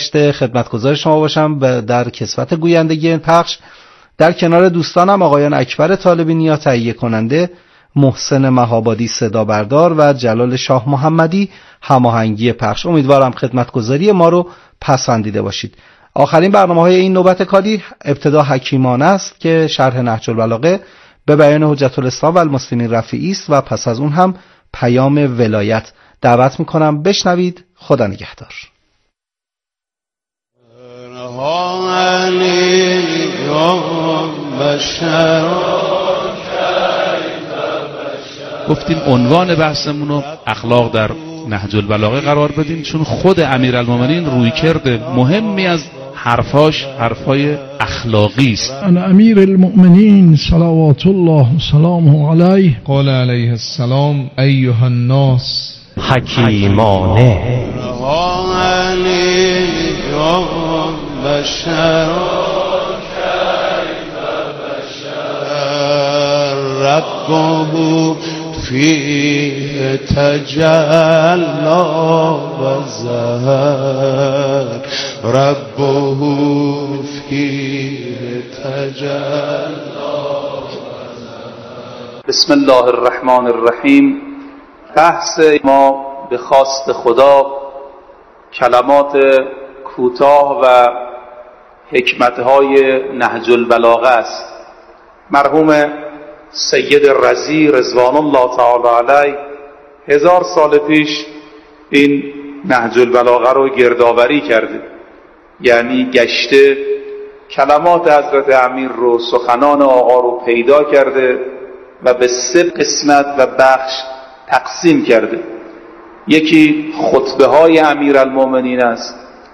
گذشته خدمتگزار شما باشم در کسوت گویندگی این پخش، در کنار دوستانم آقایان اکبر طالبی نیا تهیه کننده، محسن مهابادی صدا بردار و جلال شاه محمدی هماهنگی پخش. امیدوارم خدمتگزاری ما رو پسندیده باشید. آخرین برنامه‌های این نوبت کاری ابتدا حکیمانه است که شرح نهج البلاغه به بیان حجت الاسلام و المسلمین رفیعی است و پس از اون هم پیام ولایت. دعوت میکنم بشنوید. خدا نگهدار. گفتیم عنوان بحثمون رو اخلاق در نهج البلاغه قرار بدیم، چون خود امیرالمومنین رویکرد مهمی از حرفای اخلاقی است. ان امیر المؤمنین صلوات الله سلامه علیه قال علیه السلام ایها الناس حکیمانه ربه فيه تجلى وزهر ربه فيه تجلى. بسم الله الرحمن الرحیم. بحث ما به خواست خدا کلمات کوتاه و حکمتهای نهج البلاغه است. مرحوم سید رضی رضوان الله تعالی علیه 1000 سال پیش این نهج البلاغه رو گردآوری کرده، یعنی گشته کلمات حضرت امیر رو، سخنان آقا رو پیدا کرده و به 3 قسمت و بخش تقسیم کرده. یکی خطبه های امیرالمومنین است،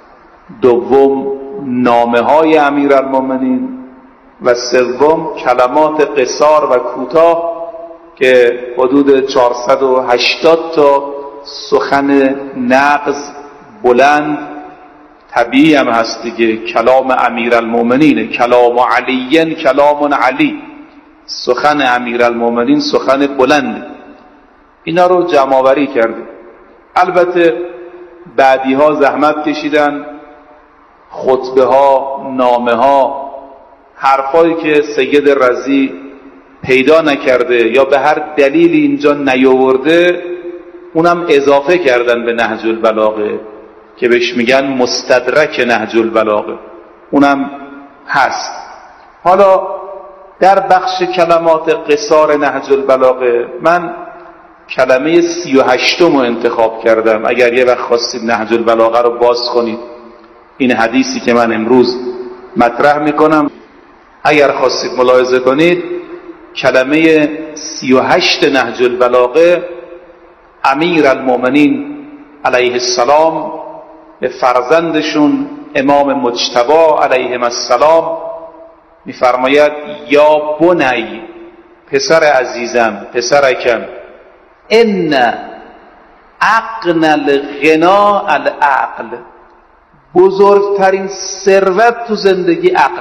دوم نامه های امیرالمومنین و سوم کلمات قصار و کوتاه که حدود 480 تا سخن نغز بلند طبیعی هم هست دیگه. کلام امیرالمومنین، کلام علی کلام علی، سخن امیرالمومنین سخن بلند. اینا رو جمع‌آوری کرده. البته بعدی ها زحمت کشیدن، خطبه ها، نامه ها، حرفایی که سید رضی پیدا نکرده یا به هر دلیلی اینجا نیاورده اونم اضافه کردن به نهج البلاغه که بهش میگن مستدرک نهج البلاغه، اونم هست. حالا در بخش کلمات قصار نهج البلاغه من کلمه 38 رو انتخاب کردم. اگر یه وقت خواستید نهج البلاغه رو باز کنید، این حدیثی که من امروز مطرح میکنم اگر خواستید ملاحظه کنید، کلمه 38 نهج البلاغه امیرالمومنین علیه السلام به فرزندشون امام مجتبی علیه السلام میفرماید یا بنی، پسر عزیزم، پسرکم، ان اغنى الغنا العقل، بزرگترین ثروت تو زندگی عقل.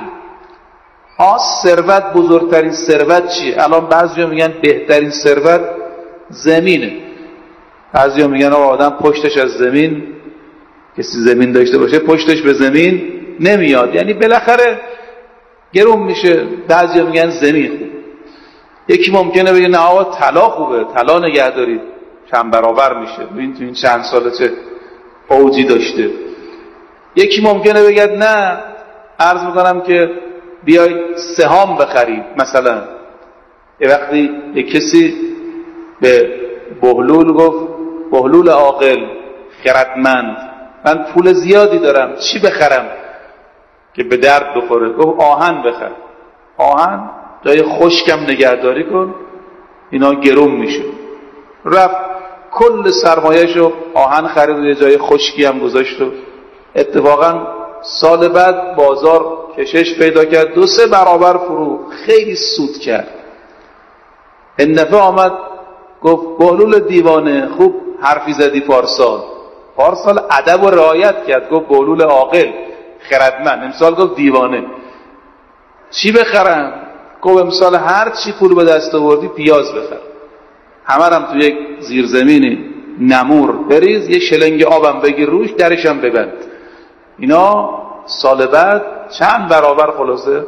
ثروت، بزرگترین ثروت چیه؟ الان بعضیا میگن بهترین ثروت زمینه، بعضیا میگن آدم پشتش از زمین، کسی زمین داشته باشه پشتش به زمین نمیاد، یعنی بالاخره گرون میشه. بعضیا میگن زمین خوب. یکی ممکنه بگه نه آقا طلا خوبه، طلا نگه دارید چند برابر میشه، ببین تو این چند ساله چه اوجی داشته. یکی ممکنه بگه نه، عرض میکنم که بیای سهام بخرید. مثلا یه وقتی یه کسی به بهلول گفت، بهلول عاقل خردمند، من پول زیادی دارم چی بخرم که به درد بخوره؟ گفت آهن بخر. آهن جای خشکم نگهداری کن، اینا گرون میشه. رفت کل سرمایه‌شو آهن خرید و یه جای خشکی هم گذاشت و اتفاقا سال بعد بازار کشش پیدا کرد، 2-3 برابر فرو، خیلی سود کرد. این دفعه آمد گفت بهلول دیوانه، خوب حرفی زدی پارسال ادب و رعایت کرد، گفت بهلول عاقل خردمند. امسال گفت دیوانه. چی بخرم؟ گفت امسال هر چی پول به دست آوردی پیاز بخر، همه هم تو یک زیرزمینی نمور بریز، یه شلنگ آبم بگیر روش، درشم ببند. اینا سال بعد چند برابر خلاصه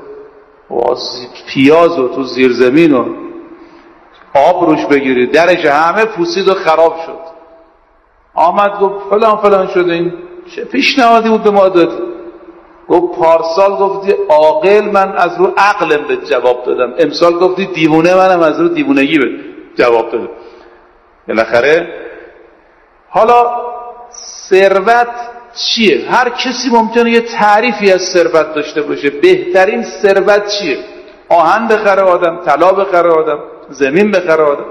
پیاز و تو زیرزمین و آب روش بگیرید، درش همه پوسید و خراب شد. آمد گفت فلان فلان شده، این چه پیشنهادی بود به ما دادی؟ گفت پارسال گفتی عاقل، من از رو عقلم به جواب دادم، امسال گفتی دیوونه، منم از رو دیوونگی به جواب دادم. بالاخره حالا ثروت چیه؟ هر کسی ممکنه یه تعریفی از ثروت داشته باشه. بهترین ثروت چیه؟ آهن بخره آدم، طلا بخره آدم، زمین بخره آدم.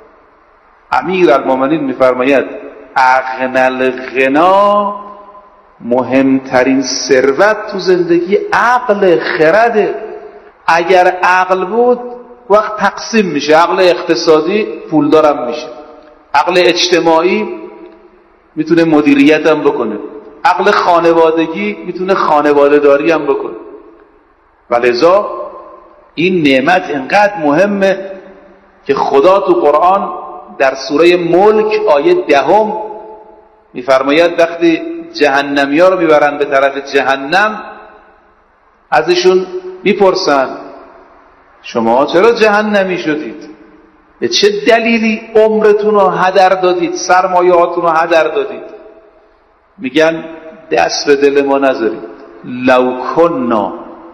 امیرالمومنین میفرماید اغنى الغنا، مهمترین ثروت تو زندگی عقل، خرده. اگر عقل بود وقت تقسیم میشه، عقل اقتصادی پولدارم میشه، عقل اجتماعی میتونه مدیریت هم بکنه، عقل خانوادگی میتونه خانواده داری هم بکنه. ولذا این نعمت اینقدر مهمه که خدا تو قرآن در سوره ملک آیه 10 میفرماید وقتی جهنمیا رو میبرن به طرف جهنم، ازشون میپرسن شما چرا جهنمی شدید؟ به چه دلیلی عمرتون رو هدر دادید، سرمایه‌هاتون رو هدر دادید؟ میگن دست به دل ما نذارید، لو کنا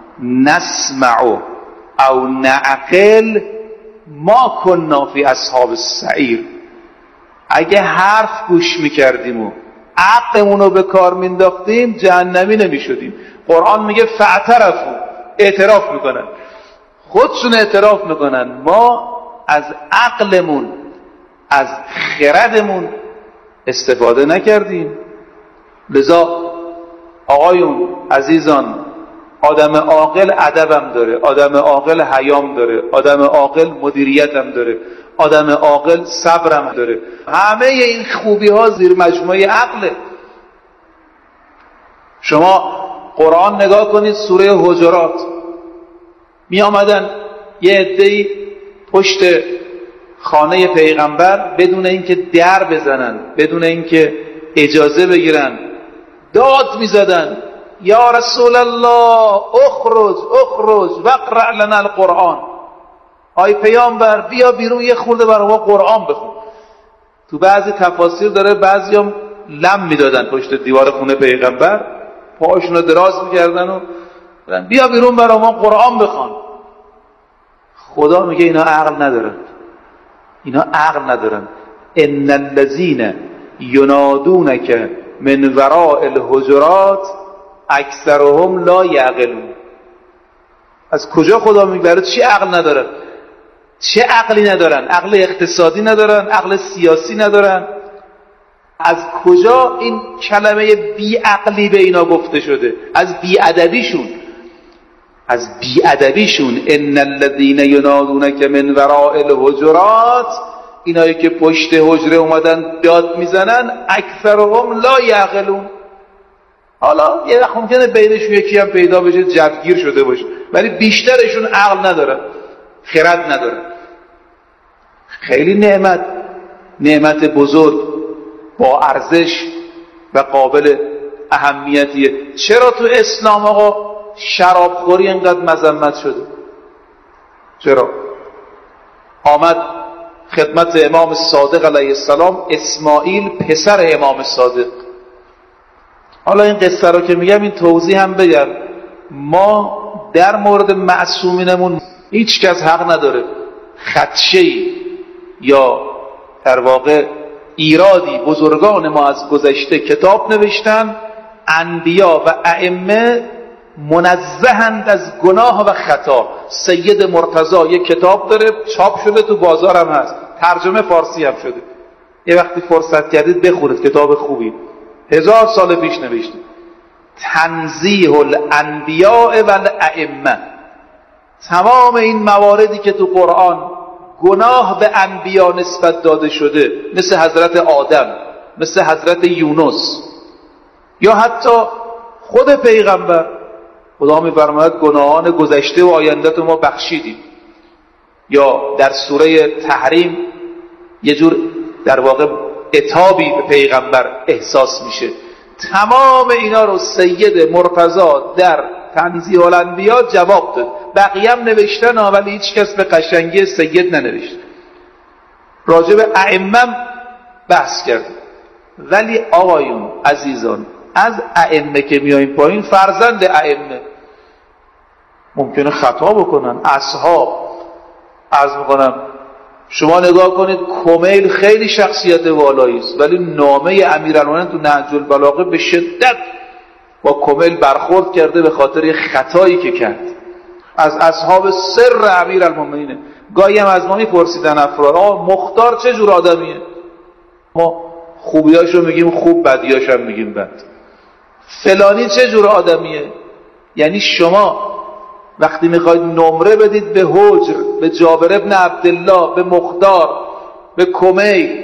نسمع او نعقل ما کنا فی اصحاب السعیر. اگه حرف گوش میکردیم و عقلمون رو به کار مینداختیم جهنمی نمیشدیم. قرآن میگه فاعترفوا، اعتراف میکنن، خودشون اعتراف میکنن ما از عقلمون، از خردمون استفاده نکردیم. لذا آقایون عزیزان، آدم عاقل ادبم داره، آدم عاقل حیام داره، آدم عاقل مدیریتم داره، آدم عاقل صبرم داره. همه این خوبی ها زیر مجموعه عقله. شما قرآن نگاه کنید، سوره حجرات، می آمدن یه عده‌ای پشت خانه پیغمبر بدون اینکه در بزنن، بدون اینکه اجازه بگیرن، داد می زدن یا رسول الله اخرج اخرج واقرأ لنا القرآن. آی پیامبر بیا بیرون یه خورده برای ما قرآن بخون. تو بعضی تفاسیر داره بعضیام لم میدادن پشت دیوار خونه پیغمبر، پاهاشون رو دراز میکردن و بیا بیرون برای ما قرآن بخون. خدا میگه اینا عقل ندارن، اینا عقل ندارن. ان الذين ينادونك من وراء الحجرات اکثرهم لا یعقلون. از کجا خدا میبره؟ چه عقل ندارن؟ چه عقلی ندارن؟ عقل اقتصادی ندارن، عقل سیاسی ندارن. از کجا این کلمه بی عقلی به اینا گفته شده؟ از بی ادبیشون، از بی ادبیشون. ان الذين ينادونك من وراء الحجرات، اینایی که پشت حجره اومدن داد میزنن، اکثرهم لا یعقلون. حالا یه وقت ممکنه بینشون یکی هم پیدا بشه جوگیر شده باشه، ولی بیشترشون عقل ندارن، خرد ندارن. خیلی نعمت بزرگ با ارزش و قابل اهمیتیه. چرا تو اسلام آقا شرابخوری اینقدر مذمت شده؟ چرا؟ آمد خدمت امام صادق علیه السلام اسماعیل پسر امام صادق. حالا این قصه رو که میگم این توضیح هم بگم، ما در مورد معصومینمون هیچ کس حق نداره خدشه‌ای یا در واقع ایرادی. بزرگان ما از گذشته کتاب نوشتن، انبیا و ائمه منزهند از گناه و خطا. سید مرتضی یک کتاب داره، چاپ شده، تو بازار هم هست، ترجمه فارسی هم شده. یه وقتی فرصت کردید بخورید، کتاب خوبی، 1000 سال پیش نوشته. تنزیه الانبیاء و الائمه. تمام این مواردی که تو قرآن گناه به انبیا نسبت داده شده، مثل حضرت آدم، مثل حضرت یونس، یا حتی خود پیغمبر، خدا می‌فرماید گناهان گذشته و آینده تو ما بخشیدیم. یا در سوره تحریم یه جور در واقع عتابی به پیغمبر احساس میشه. تمام اینا رو سید مرتضی در تنزیه الانبیا جواب داد. بقیه هم نوشتن ولی هیچ کس به قشنگی سید ننوشت. راجع به ائمه بحث کرد. ولی آقایون عزیزان، از ائمه که میاییم پایین، فرزند ائمه ممکنه خطا بکنن. اصحاب عرض میکنم، شما نگاه کنید کمیل خیلی شخصیت والایی است، ولی نامه امیرالمومنین تو نهج البلاغه به شدت با کمیل برخورد کرده به خاطر خطایی که کرد. از اصحاب سر امیرالمومنین گاهی هم از ما میپرسیدن افراد مختار چه جور آدمیه؟ ما خوبیاشو میگیم خوب، بدیاش هم میگیم بد. فلانی چه جور آدمیه؟ یعنی شما وقتی میخواید نمره بدید به حجر، به جابر ابن عبدالله، به مختار، به کمیل،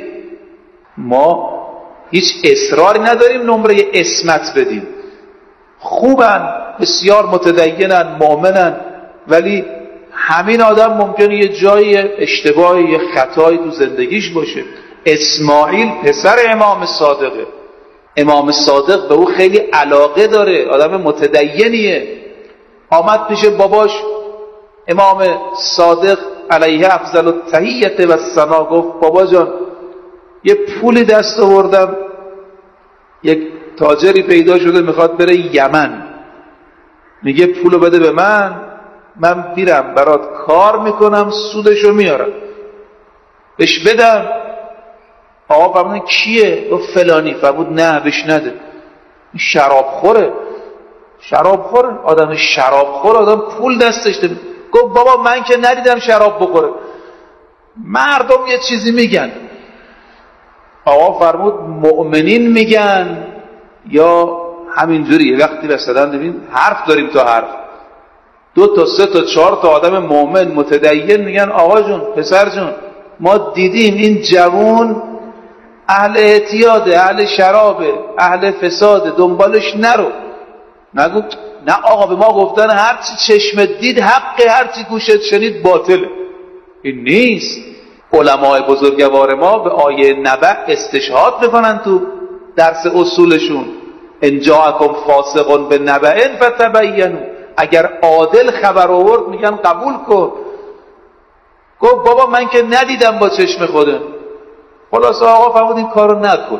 ما هیچ اصراری نداریم نمره اسمت بدیم. خوبن، بسیار متدینن، مؤمنن، ولی همین آدم ممکنه یه جای اشتباهی، یه خطایی تو زندگیش باشه. اسماعیل پسر امام صادقه. امام صادق به او خیلی علاقه داره، آدم متدینیه. آمد پیش باباش امام صادق علیه افضل التحیه و الثنا، گفت بابا جان یه پولی دست آوردم، یک تاجری پیدا شده میخواد بره یمن، میگه پولو بده به من میرم برات کار میکنم، سودشو میارم، بهش بدم. آقا فرمودن کیه؟ گفت فلانی. فرمود نه بهش نده، شرابخوره. آدم شرابخور، آدم پول دستش ده. گفت بابا من که ندیدم شراب بخوره، مردم یه چیزی میگن. آقا فرمود مؤمنین میگن یا همینجوریه؟ وقتی مثلا ببین حرف داریم تا حرف، 2 تا 3 تا 4 تا آدم مؤمن متدین میگن آقا جون، پسر جون، ما دیدیم این جوون اهل اعتیاده، اهل شرابه، اهل فساده، دنبالش نرو. نگو نه آقا، به ما گفتن هرچی چشمت دید حقه، هرچی گوشت شنید باطله. این نیست. علمای بزرگوار ما به آیه نبأ استشهاد میکنن تو درس اصولشون. ان جاءکم فاسق بنبأ فتبینوا، اگر عادل خبر آورد میگن قبول کن. گفت بابا من که ندیدم با چشم خودم. خلاص آقا فرمود این کارو نکن.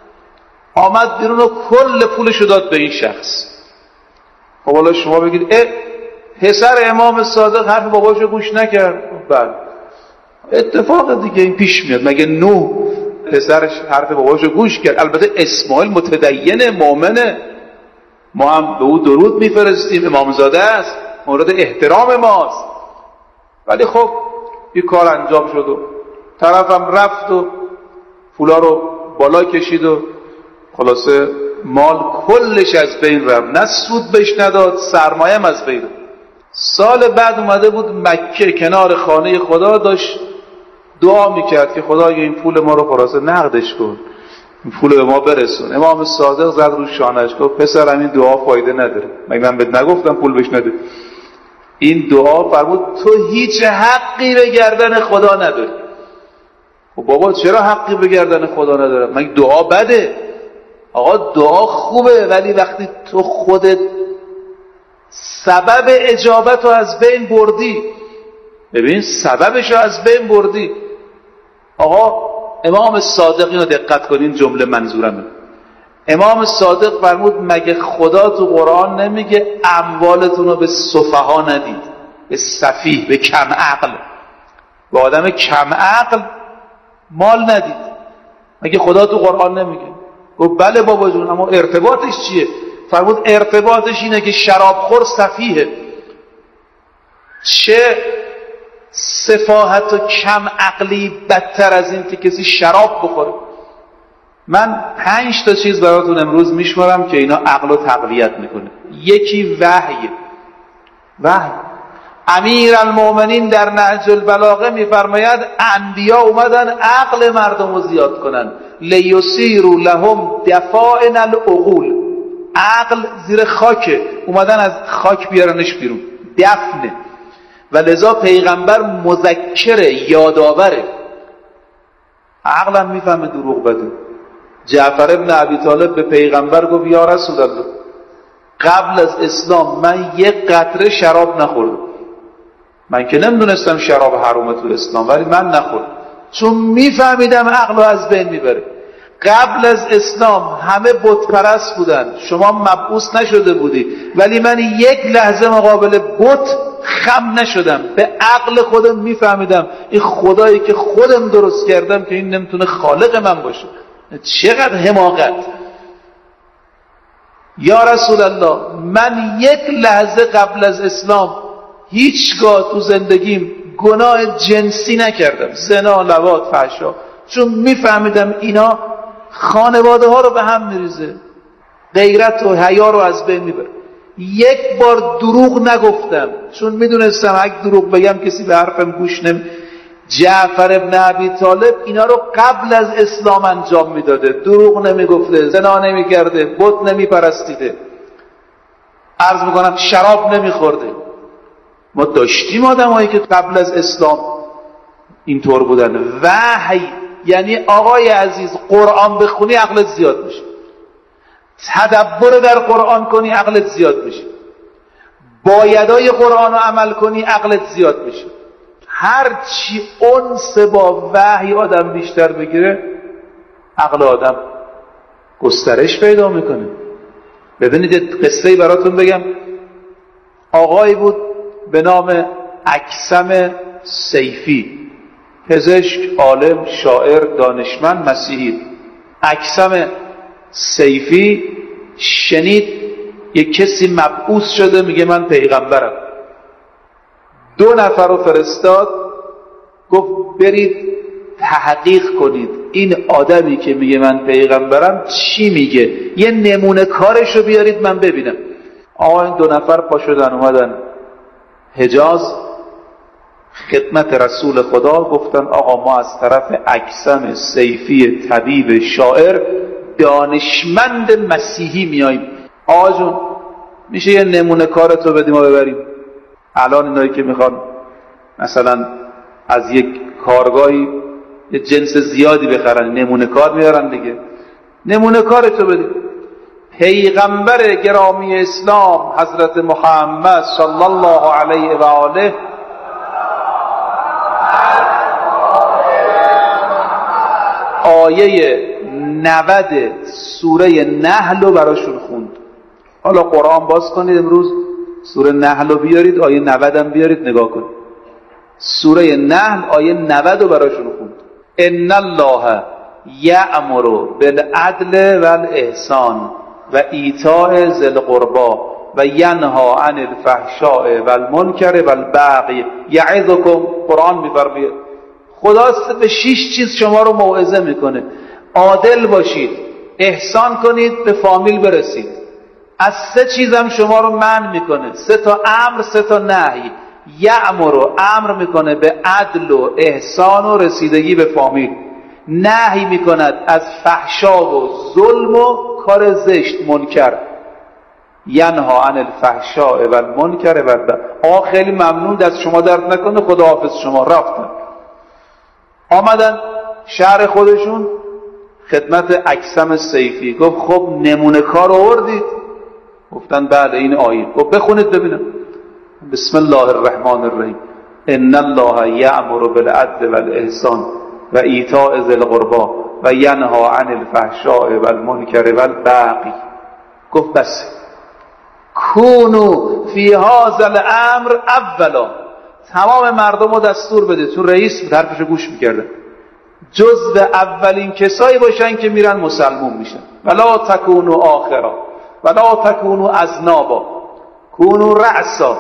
آمد بیرون و کل پولشو داد به این شخص. خب حالا شما بگید پسر امام صادق حرف باباشو گوش نکرد. بله اتفاق دیگه این پیش میاد. مگه نوح پسرش حرف باباشو گوش کرد؟ البته اسماعیل متدین مؤمنه، ما هم به او درود میفرستیم، امامزاده است، مورد احترام ماست. ولی خب این کار انجام شد و طرفم رفت و پولا رو بالا کشید و خلاصه مال کلش از بین رفت، نه سود بهش نداد، سرمایه هم از بین. سال بعد اومده بود مکه، کنار خانه خدا داشت دعا میکرد که خدایا این پول ما رو خلاصه نقدش کن، این پول به ما برسون. امام صادق زد رو شانش گفت پسرم این دعا فایده نداره، مگه من بهت نگفتم پول بهش نده؟ این دعا فرمود تو هیچ حقی به گردن خدا نداری. خب بابا چرا حقی به گردن خدا نداره؟ مگه دعا بده؟ آقا دعا خوبه، ولی وقتی تو خودت سبب اجابت رو از بین بردی، ببین سببش رو از بین بردی. آقا امام صادق، اینو دقت کنین جمله منظورمه، امام صادق فرمود مگه خدا تو قرآن نمیگه اموالتون رو به سفها ندید، به سفیه، به کم عقل، به آدم کم عقل مال ندید؟ مگه خدا تو قرآن نمیگه؟ گفت بله بابا جون، اما ارتباطش چیه؟ فرمود ارتباطش اینه که شرابخور سفیه. چه سفاهت و کم عقلی بدتر از این که کسی شراب بخوره؟ من 5 تا چیز براتون امروز میشمارم که اینا عقل رو تقویت میکنه. یکی وحی. امیرالمومنین در نهج البلاغه میفرماید انبیا اومدن عقل مردم رو زیاد کنن، لیسیروا لهم دفائن العقول. عقل زیر خاکه، اومدن از خاک بیارنش بیرون، دفنه. و لذا پیغمبر مذکره، یادآوره. عقلم میفهمه دروغ بده، جعفر ابن ابی طالب به پیغمبر گفت یا رسول الله قبل از اسلام من یک قطره شراب نخوردم. من که نمیدونستم شراب حرامه تو اسلام، ولی من نخوردم چون میفهمیدم عقل رو از بین میبره. قبل از اسلام همه بت پرست بودن، شما مبعوث نشده بودی، ولی من یک لحظه مقابل بت خم نشدم. به عقل خودم میفهمیدم این خدایی که خودم درست کردم که این نمیتونه خالق من باشه. چقدر حماقت. یا رسول الله من یک لحظه قبل از اسلام هیچگاه تو زندگیم گناه جنسی نکردم، زنا، لواط، فحشا، چون میفهمیدم اینا خانواده ها رو به هم میریزه، غیرت و حیا رو از بین میبره. یک بار دروغ نگفتم چون میدونستم اگه دروغ بگم کسی به حرفم گوش نمی. جعفر ابن ابی طالب اینا رو قبل از اسلام انجام میداده، دروغ نمیگفته، زنا نمیکرده، بت نمیپرستیده، عرض میکنم شراب نمیخورده. ما داشتیم آدمایی که قبل از اسلام اینطور بودن. وحی یعنی آقای عزیز قرآن بخونی عقلت زیاد میشه، تدبر در قرآن کنی عقلت زیاد میشه، بایدای قرآن رو عمل کنی عقلت زیاد میشه. هر چی انس با وحی آدم بیشتر بگیره عقل آدم گسترش پیدا میکنه. ببینید قصه‌ای براتون بگم. آقایی بود به نام اکثم سیفی، پزشک، عالم، شاعر، دانشمند، مسیحی. اکثم سیفی شنید یک کسی مبعوث شده میگه من پیغمبرم. 2 نفر رو فرستاد، گفت برید تحقیق کنید این آدمی که میگه من پیغمبرم چی میگه، یه نمونه کارشو بیارید من ببینم. آقا این 2 نفر پا شدن اومدن حجاز خدمت رسول خدا، گفتن آقا ما از طرف اکثم سیفی طبیب شاعر دانشمند مسیحی میاییم. آقا جون میشه یه نمونه کارتو بدیم و ببریم؟ الان اینایی که میخوان مثلا از یک کارگاهی یه جنس زیادی بخرن نمونه کار میارن دیگه، نمونه کارتو بدیم. پیغمبر گرامی اسلام حضرت محمد صلی الله علیه و آله آیه 90 سوره نحل رو براشون خوند. حالا قرآن باز کنید امروز سوره نحل رو بیارید، آیه 90 هم بیارید نگاه کنید. سوره نحل آیه 90 رو براشون خوند. ان الله یأمر بالعدل والاحسان و ایتاء ذی القربى و ینها عن الفحشاء والمنکر والبغی یعظکم. قرآن میفرماید خدا به 6 چیز شما رو موعظه میکنه. عادل باشید، احسان کنید، به فامیل برسید. از 3 چیزم شما رو منع میکنه، 3 تا امر 3 تا نهی. یأمر امر میکنه به عدل و احسان و رسیدگی به فامیل، نهی میکند از فحشا و ظلم و کار زشت منکر. ینها عن الفحشاء والمنکر والبغی. خیلی ممنون، دست شما درد نکنه، خداحافظ شما. رفتن آمدن شهر خودشون خدمت اکثم سیفی، گفت خب نمونه کار آوردید؟ گفتن بله این آیه. گفت بخونید ببینم. بسم الله الرحمن الرحیم ان الله یأمر بالعدل والاحسان و ایتاء ذی القربى و ینها عن الفحشاء والمنکر والبغی. گفت بس کونوا فی هذا الامر اولا. تمام مردم رو دستور بده، تو رئیس حرفشو گوش میکردن، جزو اولین کسایی باشن که میرن مسلمون میشن. ولا تکونوا آخرا ولا تکونوا اذنابا کونوا رأسا.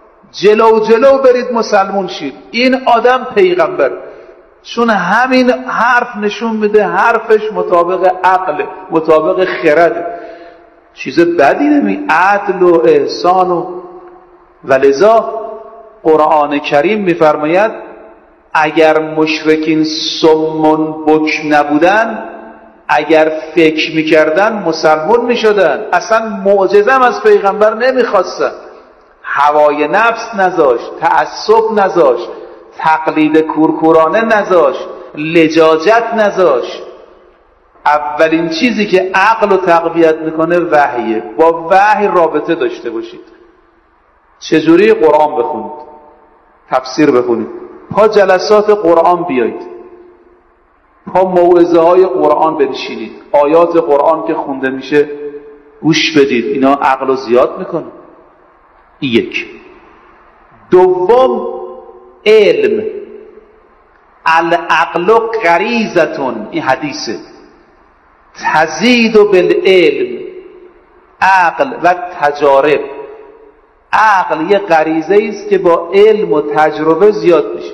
جلو برید مسلمون شید. این آدم پیغمبر، چون همین حرف نشون میده حرفش مطابق عقل، مطابق خرد، چیز بدی نمی، عدل و احسان و لذا قرآن کریم میفرماید اگر مشرکین سمون بک نبودن، اگر فکر میکردن مسلمون میشدن. اصلا معجزه از پیغمبر نمیخواستن، هوای نفس نذاشت، تعصب نذاشت، تقلید کورکورانه نذاشت، لجاجت نذاشت. اولین چیزی که عقل رو تقویت میکنه وحیه. با وحی رابطه داشته باشید. چجوری؟ قرآن بخونید، تفسیر بخونید، پا جلسات قرآن بیایید، پا موعظه های قرآن بنشینید، آیات قرآن که خونده میشه گوش بدید. اینا عقل رو زیاد میکنه. یک. دوم، علم. العقل غریزتون، این حدیثه، تزید بالعلم. عقل و تجارب. عقل یه غریزه است که با علم و تجربه زیاد میشه.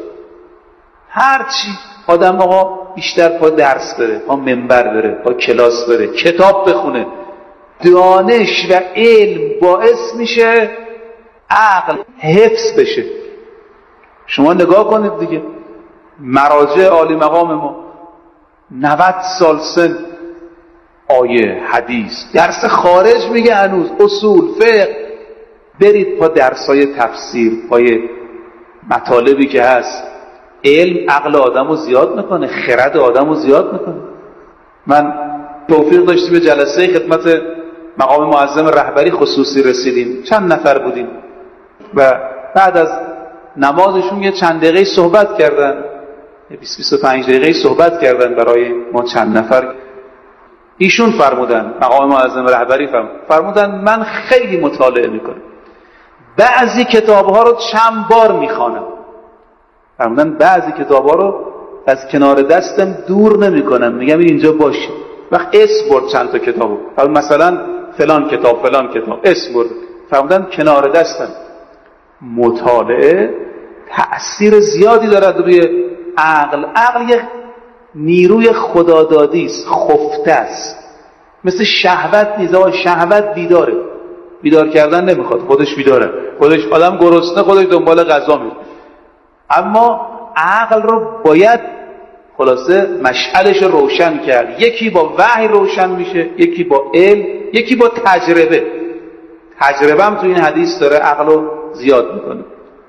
هرچی آدم آقا بیشتر پا درس بره، پا منبر بره، پا کلاس بره، کتاب بخونه، دانش و علم باعث میشه عقل حفظ بشه. شما نگاه کنید دیگه، مراجع عالی مقام ما 90 سال سن، آیه، حدیث، درس خارج میگه هنوز، اصول، فقه. برید پا درسای تفسیر، پای مطالبی که هست. علم عقل آدم رو زیاد میکنه، خرد آدم رو زیاد میکنه. من توفیق داشتیم به جلسه خدمت مقام معظم رهبری خصوصی رسیدیم، چند نفر بودیم و بعد از نمازشون یه چند دقیقه صحبت کردن، 20-25 دقیقه صحبت کردن برای ما چند نفر. ایشون فرمودن، مقام معظم رهبری فرمودن من خیلی مطالعه میکنم، بعضی کتابها رو چند بار میخوانم. فرمودن بعضی کتابها رو از کنار دستم دور نمیکنم، میگم اینجا باشه. وقت اسم برد چند تا کتابو، مثلا فلان کتاب اسم برد، فرمودن کنار دستم. مطالعه تأثیر زیادی دارد روی عقل. عقل یک نیروی خدادادی است، خفته است، مثل شهوت نیست. شهوت بیداره، بیدار کردن نمیخواد، خودش بیداره، خودش آدم گرسنه خودش دنبال غذا میره. اما عقل رو باید خلاصه مشعلش روشن کرد. یکی با وحی روشن میشه، یکی با علم، یکی با تجربه. تجربه هم تو این حدیث داره عقل رو زیاد میکنه.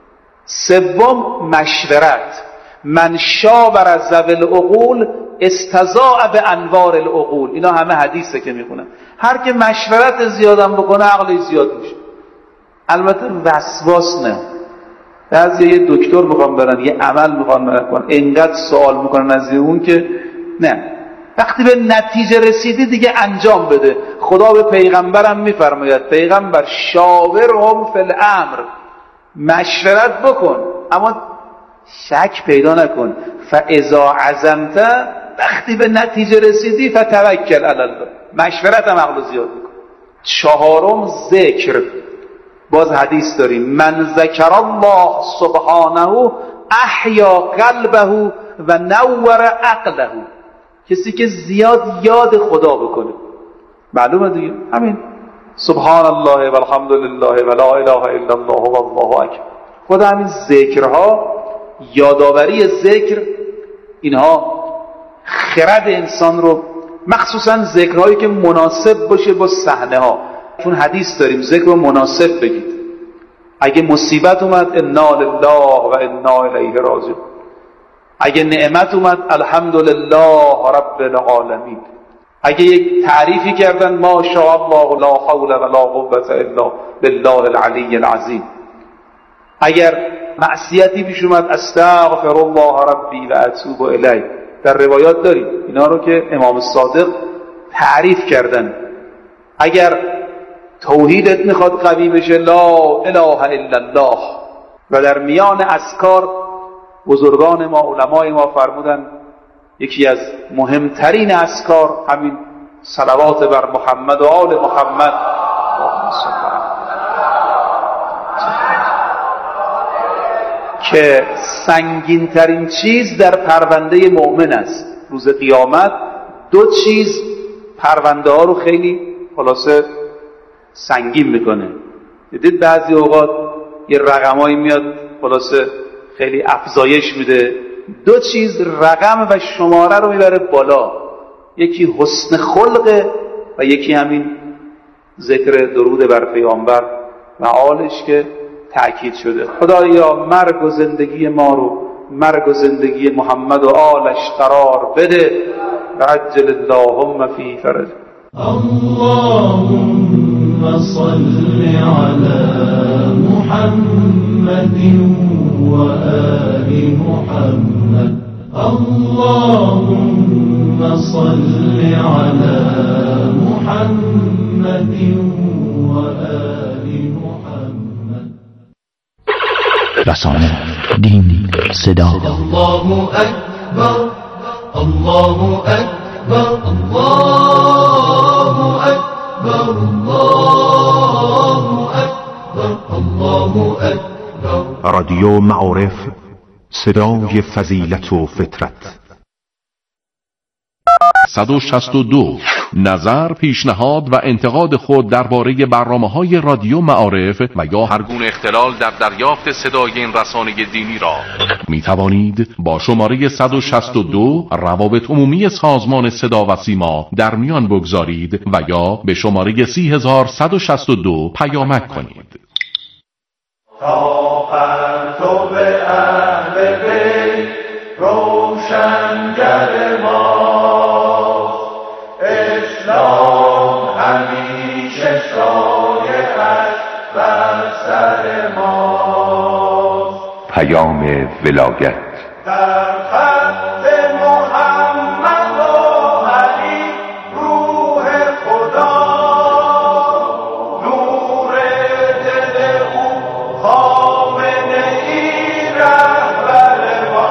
سوم، مشورت. من شاور ذوی العقول استضاء به انوار العقول. اینا همه حدیثه که میخونن. هر که مشورت زیادم بکنه عقلش زیاد میشه. البته وسواس نه. بعضی یه دکتر میخوان برن، یه عمل میخوان برن، اینقدر سوال میکنن از اون که نه، وقتی به نتیجه رسیدی دیگه انجام بده. خدا به پیغمبرم میفرماید، پیغمبر شاورهم فی الامر، مشورت بکن اما شک پیدا نکن. فاذا عزمت، وقتی به نتیجه رسیدی فتوکل علی الله، مشورت هم عقل زیاد میکن. چهارم، ذکر. باز حدیث داریم، من ذکر الله سبحانه احیا قلبه و نور عقله. کسی که زیاد یاد خدا بکنه، معلومه دیگه، همین سبحان الله و الحمد لله و لا اله الا الله و الله اکبر. خود همین ذکرها، یادآوری ذکر، اینها خرد انسان رو، مخصوصا ذکرهایی که مناسب باشه با صحنه ها. چون حدیث داریم ذکر رو مناسب بگید. اگه مصیبت اومد انا لله و انا الیه راجعون. اگه نعمت اومد الحمدلله رب العالمین. اگه یک تعریفی کردن ما شاء الله لا حول ولا قوة الا بالله العلی العظیم. اگر معصیتی پیش اومد استغفر الله ربی و اتوب الیه. در روایات داریم اینا رو که امام صادق تعریف کردن. اگر توحیدت میخواد قوی بشه لا اله الا الله. و در میان اذکار بزرگان ما، علمای ما فرمودن یکی از مهمترین اذکار همین صلوات بر محمد و آل محمد. که سنگین ترین چیز در پرونده مؤمن است. روز قیامت دو چیز پرونده ها رو خیلی خلاصه سنگین میکنه. دیدید بعضی اوقات یه رقمایی میاد خلاصه خیلی افزایش میده. دو چیز رقم و شماره رو میبره بالا، یکی حسن خلقه و یکی همین ذکر درود بر پیامبر و آلش که تأکید شده. خدایا مرگ و زندگی ما رو مرگ و زندگی محمد و آلش قرار بده عجل اللهم فی فرج. اللهم صل على محمد وآل محمد. اللهم صل على محمد وآل محمد. رسانه، دین، صدا. الله اکبر، الله اکبر، الله اکبر، الله اکبر، الله اکبر. رادیو معارف، صدای فضیلت و فطرت. 162. نظر، پیشنهاد و انتقاد خود درباره برنامه‌های رادیو معارف و یا هر گونه اختلال در دریافت صدای این رسانه دینی را می توانید با شماره 162 روابط عمومی سازمان صدا و سیما در میان بگذارید و یا به شماره 30162 پیامک کنید. تا پرتو اهل بیت روشنگر ما، اسلام همیشه شایعش بر سر ما. پیام ولایت در خط محمد و علی روح خدا، نور دل او خامنه ای رهبر ما،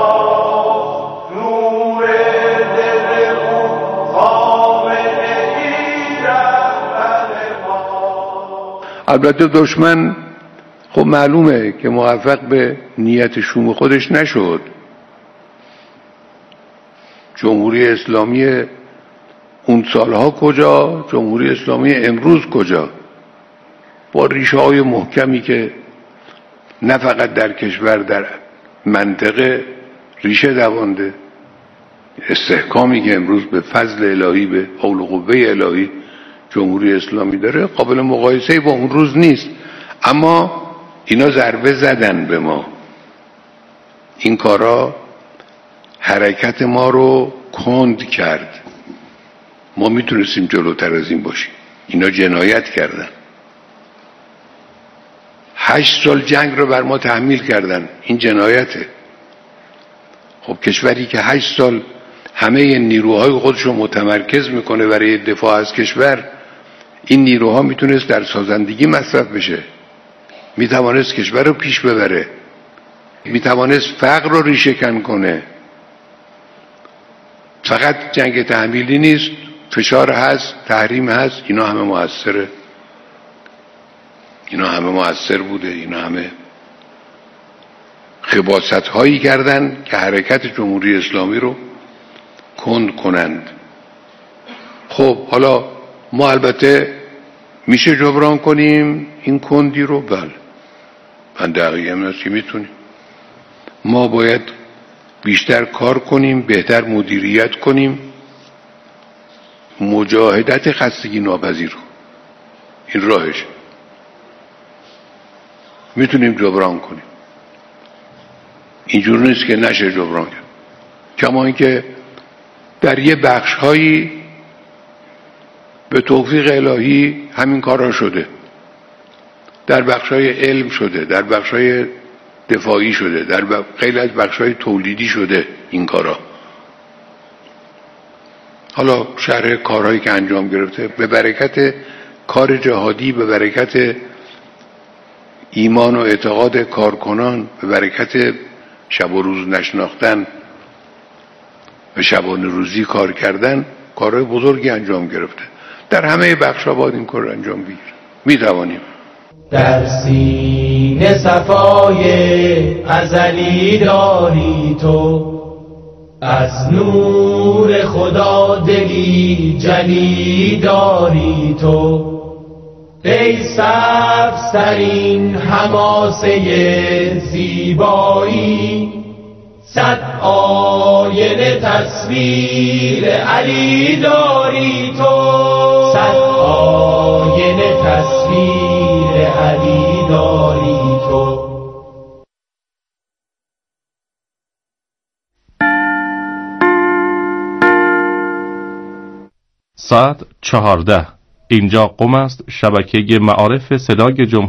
نور دل او خامنه ای رهبر ما. البته دشمن خب معلومه که موفق به نیت شوم خودش نشد. جمهوری اسلامی اون سالها کجا، جمهوری اسلامی امروز کجا؟ با ریشه های محکمی که نه فقط در کشور، در منطقه ریشه دوانده. استحکامی که امروز به فضل الهی، به حول و قوه الهی جمهوری اسلامی داره قابل مقایسه با اون روز نیست. اما اینا ضربه زدن به ما. این کارا حرکت ما رو کند کرد. ما میتونستیم جلوتر از این باشیم. اینا جنایت کردن. 8 سال جنگ رو بر ما تحمیل کردن. این جنایته. خب کشوری که 8 سال همه نیروهای خودش رو متمرکز میکنه برای دفاع از کشور، این نیروها میتونست در سازندگی مصرف بشه، میتوانست کشور رو پیش ببره، میتوانست فقر رو ریشه کن کنه. فقط جنگ تحمیلی نیست، فشار هست، تحریم هست، اینا همه مؤثره، اینا همه مؤثر بوده. اینا همه خباثت هایی کردن که حرکت جمهوری اسلامی رو کند کنند. خب حالا ما البته میشه جبران کنیم این کندی رو؟ بله، من دقیقه هم هست که میتونیم. ما باید بیشتر کار کنیم، بهتر مدیریت کنیم، مجاهدت خستگی ناپذیر رو. این راهش میتونیم جبران کنیم. اینجور نیست که نشه جبران کرد. کما اینکه در یه بخش هایی به توفیق الهی همین کارا شده، در بخشای علم شده، در بخشای دفاعی شده، در خیلی از بخشای تولیدی شده این کارا. حالا شرح کارهایی که انجام گرفته به برکت کار جهادی، به برکت ایمان و اعتقاد کارکنان، به برکت شب و روز نشناختن و شبانه روزی کار کردن، کارهای بزرگی انجام گرفته. در همه بخش‌ها باید این کار انجام بگیره. می‌توانیم. در سینه صفای ازلی داری تو، از نور خدا دلی جلی داری تو. ای سبزترین حماسه زیبایی، 100 آینه تصویر علی داری تو. 100 آینه تصویر علی داری تو. ساعت 14. اینجا قم است، شبکه معارف صدای جمهوری